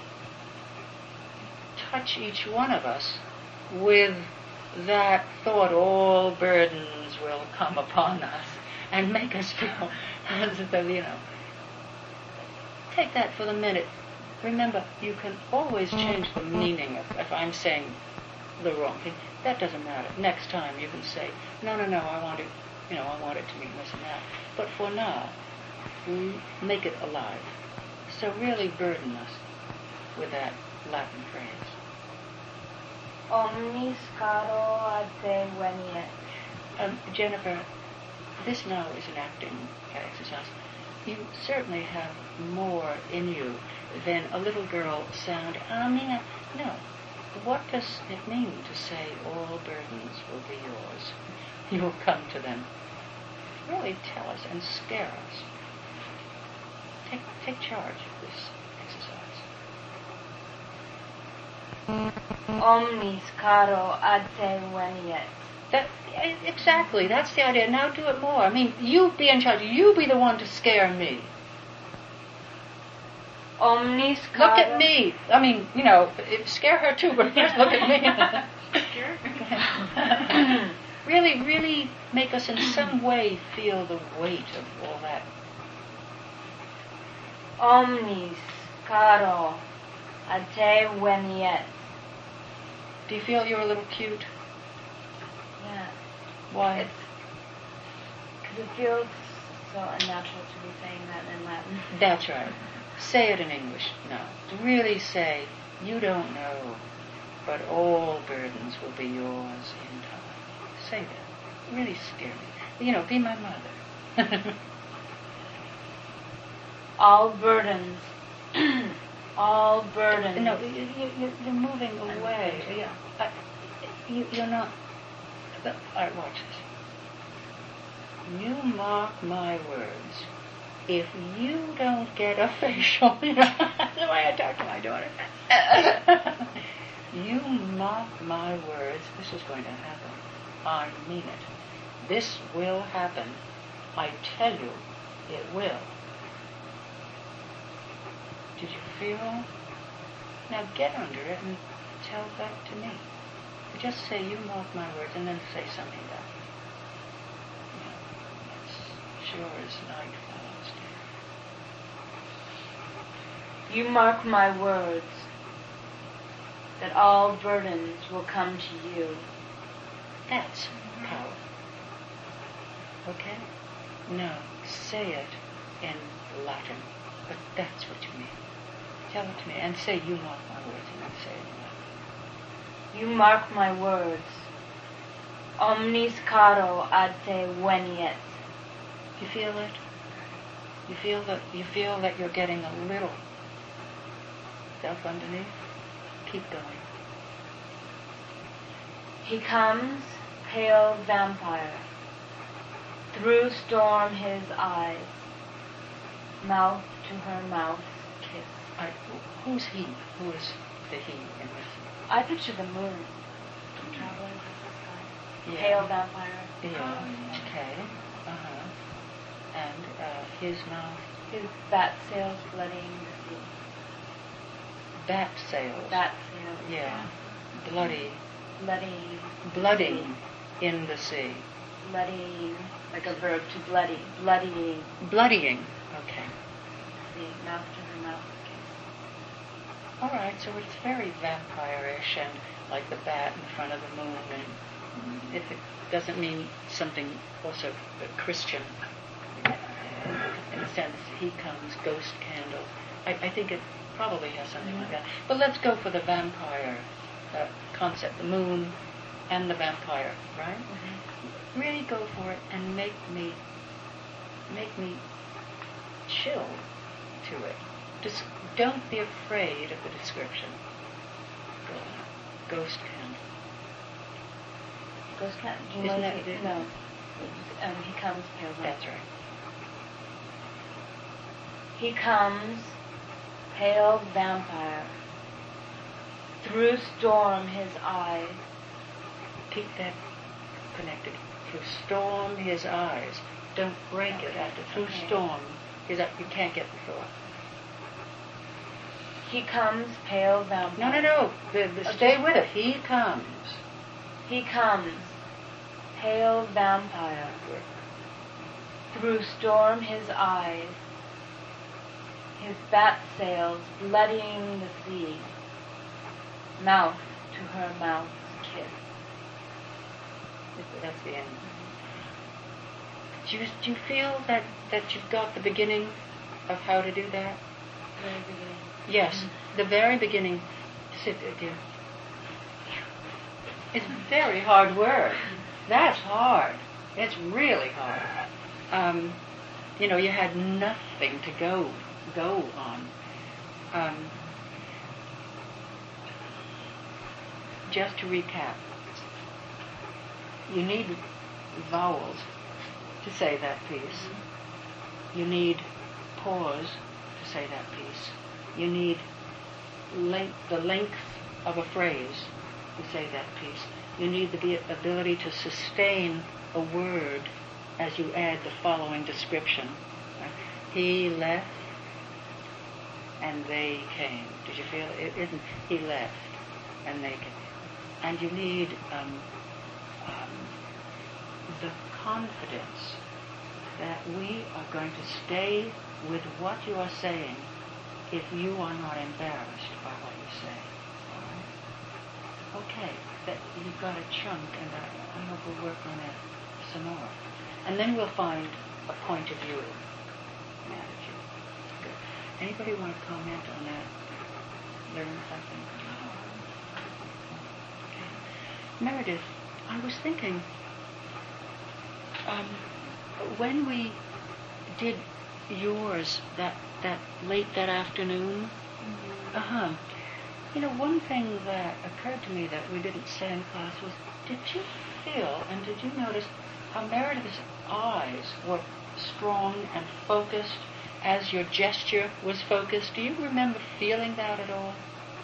touch each one of us with that thought, all burdens will come upon us, and make us feel as though, you know, take that for the minute. Remember, you can always change the meaning if, if I'm saying the wrong thing. That doesn't matter. Next time you can say, no, no, no, I want it, you know, I want it to mean this and that. But for now, m- make it alive. So really burden us with that Latin phrase. Omnis caro ad te veniet. Um, Jennifer, this now is an acting exercise. You certainly have more in you than a little girl sound. I mean, no. What does it mean to say all burdens will be yours? You will come to them. Really tell us and scare us. Take, take charge of this exercise. Omnis caro ad te veniet. That, exactly, that's the idea. Now do it more. I mean, you be in charge. You be the one to scare me. Omnis Look caro. at me. I mean, you know, it- scare her too, but just look at me. Really, really make us in some way feel the weight of all that. Omnis caro ad te veniet. Do you feel you're a little cute? Yeah. Why? It's because it feels so unnatural to be saying that in Latin. That's right. Say it in English now. Really say, you don't know, but all burdens will be yours in time. Say that. Really scare me. You know, be my mother. All burdens all burdens. No, you, you, you- you're moving away. Yeah. I, you, you're not. All right, watch this. You mark my words. If you don't get a facial, you know, that's the way I talk to my daughter. You mark my words. This is going to happen. I mean it. This will happen. I tell you, it will. Did you feel? Now get under it and tell that to me. Just say, you mark my words, and then say something back. You know, it's sure as night falls, dear. You mark my words that all burdens will come to you. That's power. Okay? No, say it in Latin, but that's what you mean. Tell it to me, and say, you mark my words, and then say it in Latin. You mark my words. Omnis caro ad te veniet. You feel it? You feel that you feel that you're getting a little stuff underneath? Keep going. He comes, pale vampire. Through storm his eyes. Mouth to her mouth kiss. I, who's he? Who is the he in this? I picture the moon traveling across the sky. Yeah. Pale vampire. Yeah. Okay. Uh-huh. And uh, his mouth. His bat sails blooding the sea. Bat sails. Bat sails. Yeah. Bloody. Blooding. Blooding in the sea. Blooding. Like a verb to bloody. Bloodying. Bloodying. Okay. The mouth to her mouth kiss. All right, so it's very vampire-ish and like the bat in front of the moon, and if it doesn't mean something also Christian, in a sense, he comes, ghost candle. I, I think it probably has something mm-hmm. like that. But let's go for the vampire uh, concept, the moon and the vampire, right? Mm-hmm. Really go for it and make me, make me chill to it. Just don't be afraid of the description. Go. Ghost candle. Ghost candle? Do you Isn't know that if he, it? no. Um, he comes pale vampire. That's right. He comes, pale vampire. Through storm his eyes. Keep that connected. Through storm his eyes. Don't break Okay. it after. Through Okay. storm. Is that you can't get before. He comes, pale vampire. No, no, no. The, the, stay with it. He comes. He comes, pale vampire. Through storm his eyes. His bat sails bloodying the sea. Mouth to her mouth's kiss. That's the end. Do you, do you feel that, that you've got the beginning of how to do that? Very beginning. Yes, the very beginning. Sit there, dear. It's very hard work. That's hard. It's really hard. Um, you know, you had nothing to go go on. Um, just to recap, you need vowels to say that piece. You need pause to say that piece. You need length, the length of a phrase to say that piece. You need the ability to sustain a word as you add the following description. He left and they came. Did you feel it? It isn't he left and they came. And you need um, um, the confidence that we are going to stay with what you are saying if you are not embarrassed by what you say. All right? Okay, that you've got a chunk, and I, I hope we'll work on it some more. And then we'll find a point of view, an attitude. Good. Anybody want to comment on that? Learn something? Okay. Meredith, I was thinking, um, when we did yours that that late that afternoon, Uh-huh. You know, one thing that occurred to me that we didn't say in class was, did you feel and did you notice how Meredith's eyes were strong and focused as your gesture was focused? Do you remember feeling that at all?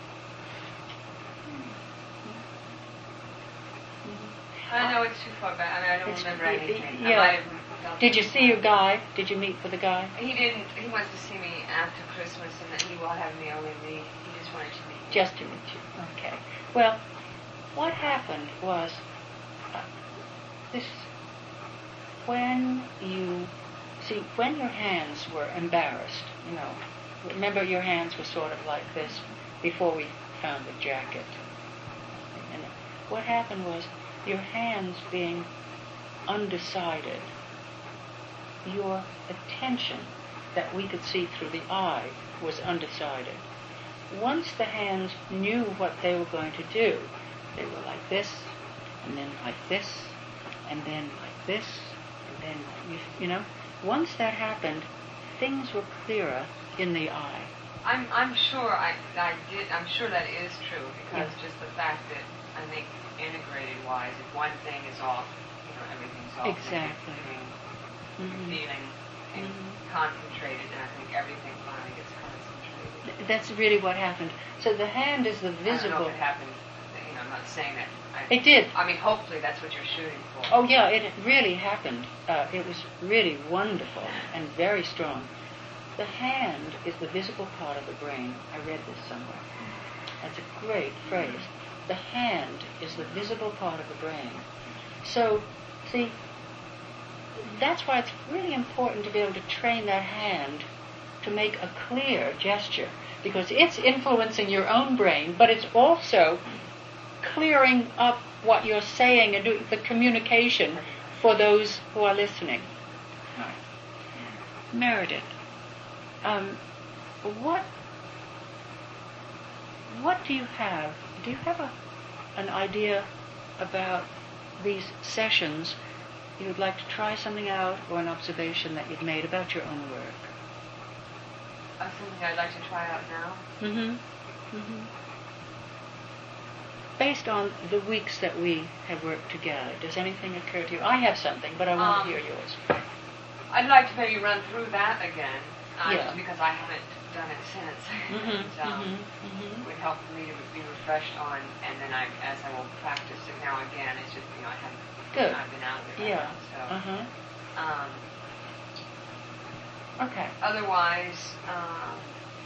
I know it's too far back. I mean, I don't It's- remember y- y- anything. yeah. I might have felt Did you it. see your guy? Did you meet with the guy? He didn't. He wants to see me after Christmas, and then he will have me only me. He just wanted to meet me. Just to meet you. Okay. Well, what happened was uh, this: when you see, when your hands were embarrassed, you know, remember your hands were sort of like this before we found the jacket. And what happened was your hands being undecided, your attention that we could see through the eye was undecided. Once the hands knew what they were going to do, they were like this, and then like this, and then like this, and then, you, you know, once that happened, things were clearer in the eye. I'm I'm sure I I did. I'm sure that is true because Yeah. just the fact that I think integrated wise, if one thing is off, you know, everything's off. Exactly. And Mhm. feeling and Mhm. concentrated, and I think everything finally gets concentrated. That's really what happened. So the hand is the I don't know visible. if it happened. You know, I'm not saying that. I, It did. I mean, hopefully that's what you're shooting for. Oh yeah, it really happened. Uh, it was really wonderful and very strong. The hand is the visible part of the brain. I read this somewhere. That's a great phrase. The hand is the visible part of the brain. So, see, that's why it's really important to be able to train that hand to make a clear gesture, because it's influencing your own brain, but it's also clearing up what you're saying and doing the communication for those who are listening. All right. Meredith, um, what what do you have? Do you have a an idea about these sessions? You would like to try something out, or an observation that you've made about your own work? Uh, something I'd like to try out now. Mm-hmm. Mm-hmm. Based on the weeks that we have worked together, does anything occur to you? I have something, but I want Um, to hear yours. I'd like to maybe run through that again, uh, Yeah. just because I haven't done it since. Mm-hmm. And, um, Mm-hmm. It would help me to be refreshed on, and then I, as I will practice it now again, it's just, you know, I haven't Good. I've been out of it right Yeah. now, so. Uh-huh. Um, Okay. otherwise, um,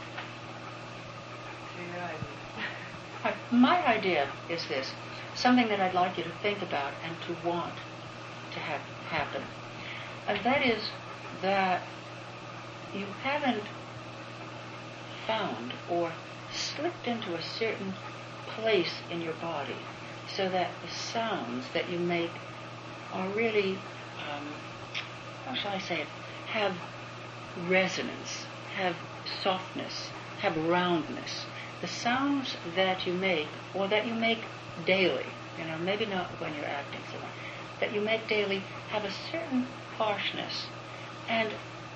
see what I do. Uh, My idea is this, something that I'd like you to think about and to want to have happen. And that is that you haven't found or slipped into a certain place in your body so that the sounds that you make are really, um, how shall I say it, have resonance, have softness, have roundness. The sounds that you make, or that you make daily, you know, maybe not when you're acting so much, that you make daily have a certain harshness. And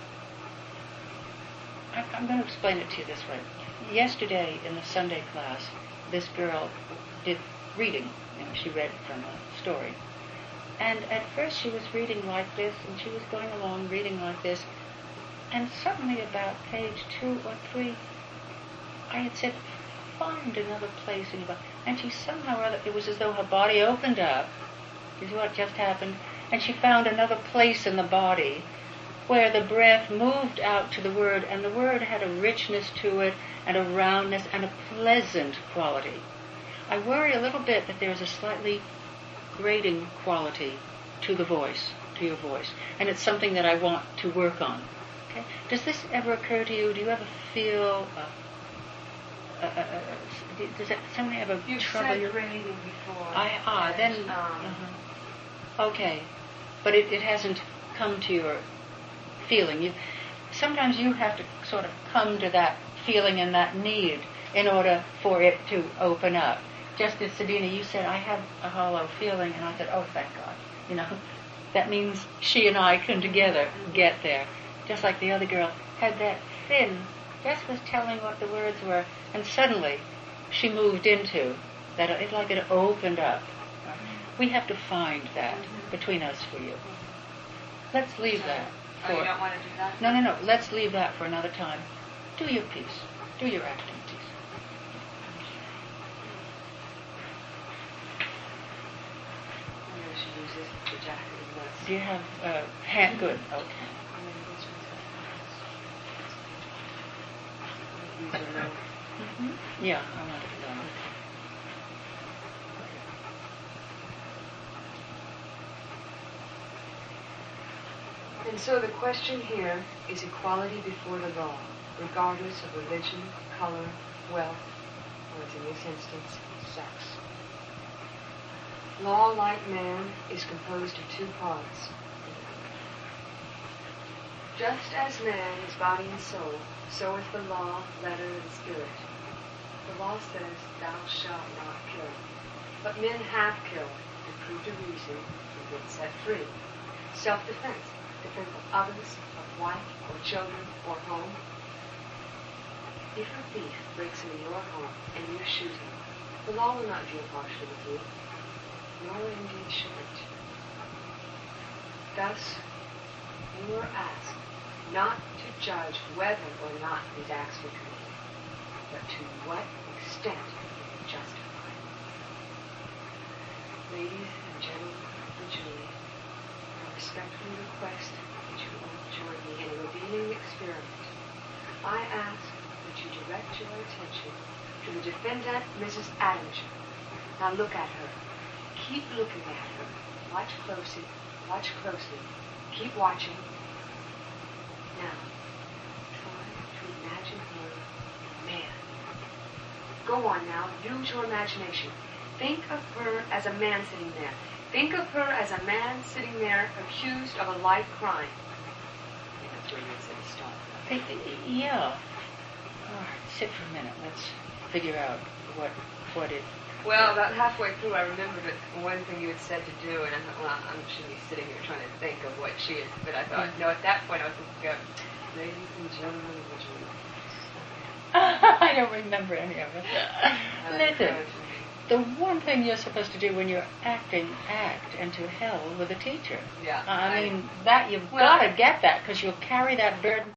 I, I'm going to explain it to you this way. Yesterday in the Sunday class, this girl did reading. You know, she read from a story. And at first she was reading like this, and she was going along reading like this, and suddenly about page two or three, I had said, find another place in your body. And she somehow or other, it was as though her body opened up. This is what just happened. And she found another place in the body where the breath moved out to the word, and the word had a richness to it, and a roundness, and a pleasant quality. I worry a little bit that there's a slightly grating quality to the voice, to your voice. And it's something that I want to work on. Okay? Does this ever occur to you? Do you ever feel... Uh, uh, uh, uh, does that something ever You've trouble said you? grading before. I ah then and, um, uh-huh. Okay, but it, it hasn't come to your feeling. You sometimes you have to sort of come to that feeling and that need in order for it to open up. Just as Sabina, you said, I have a hollow feeling, and I said, oh, thank God. You know, that means she and I can together get there. Just like the other girl had that thin Jess was telling what the words were, and suddenly she moved into that. It's like it opened up. We have to find that between us for you. Let's leave that. For, Oh, you don't want to do that? no, no, no. Let's leave that for another time. Do your piece. Do your acting piece. Maybe I should use this, the jacket as less. Do you have uh, hand? Good. Okay. These are low. Mm-hmm. Yeah, I want it done. And so the question here is equality before the law, regardless of religion, color, wealth, or as in this instance, sex. Law, like man, is composed of two parts. Just as man is body and soul, so is the law, letter, and spirit. The law says, thou shalt not kill. But men have killed and proved a reason and been set free. Self-defense. Defense of others, of wife, or children, or home. If a thief breaks into your home and you shoot him, the law will not deal harshly with you, nor indeed should it. Thus, you are asked not to judge whether or not these acts were committed, but to what extent they are justified. Ladies and gentlemen of the jury, I respectfully request that you all join me in a revealing experiment. I ask that you direct your attention to the defendant, Missus Adamson. Now look at her. Keep looking at her. Watch closely. Watch closely. Keep watching. Now, try to imagine her a man. Go on now. Use your imagination. Think of her as a man sitting there. Think of her as a man sitting there accused of a life crime. That's where you said stop. Hey, yeah. All right, sit for a minute. Let's figure out what what it. Well, about halfway through, I remembered that one thing you had said to do, and I thought, well, I shouldn't be sitting here trying to think of what she is. But I thought, no, at that point, I was thinking, uh, ladies and gentlemen of the jury. I don't remember any of it. Uh, Listen, uh, the one thing you're supposed to do when you're acting, act, and to hell with a teacher. Yeah. I I- mean, that you've Well, got to get that because you'll carry that burden.